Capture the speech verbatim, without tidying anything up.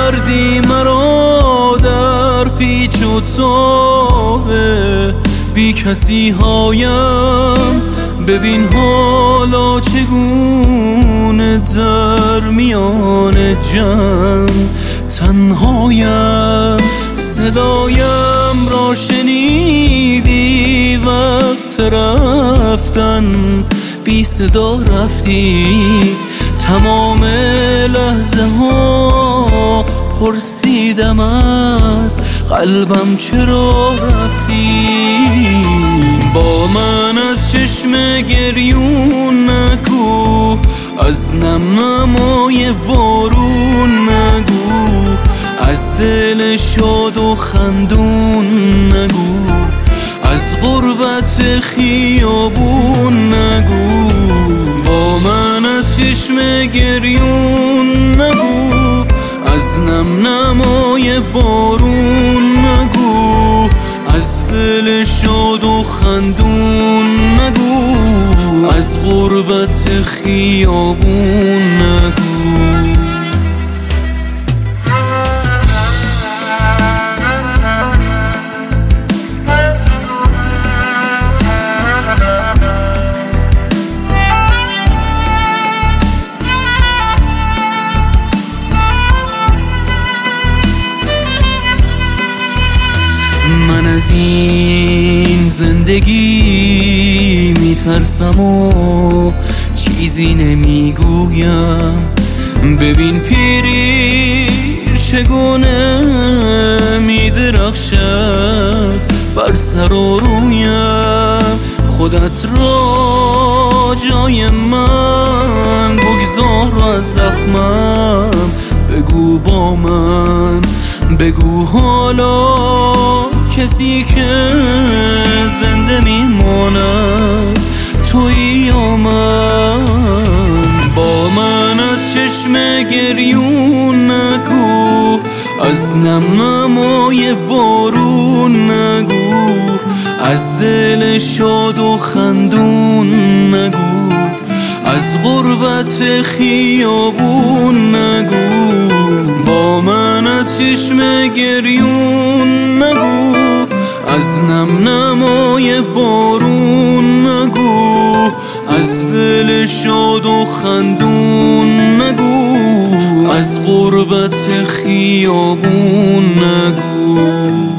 کردی مرا در پیچ و تاب بی کسی هایم. ببین حالا چگونه در میان جمع تنهایم. صدایم را شنیدی وقت رفتن، بی صدا رفتی. تمام لحظه ها پرسیدم از قلبم چرا رفتی. با من از چشم گریون نگو، از نم نمای بارون نگو، از دل شاد و خندون نگو، از غربت خیابون نگو. با من از چشم گریون نگو، از نم نمای بارون نگو، از دل شاد و خندون نگو، از غربت خیابون نگو. من از این زندگی میترسم و چیزی نمیگویم. ببین پیری چگونه میدرخشد بر سر و رویم. خودت را جای من بگذار و از زخمم بگو با من، بگو حالا کسی که زنده میماند تویی یا من. با من از چشم گریون نگو، از نم نمای بارون نگو، از دل شاد و خندون نگو، از غربت خیابون نگو. با من از چشم گریون نگو، از نم نمای بارون نگو، از دل شاد و خندون نگو، از غربت خیابون نگو.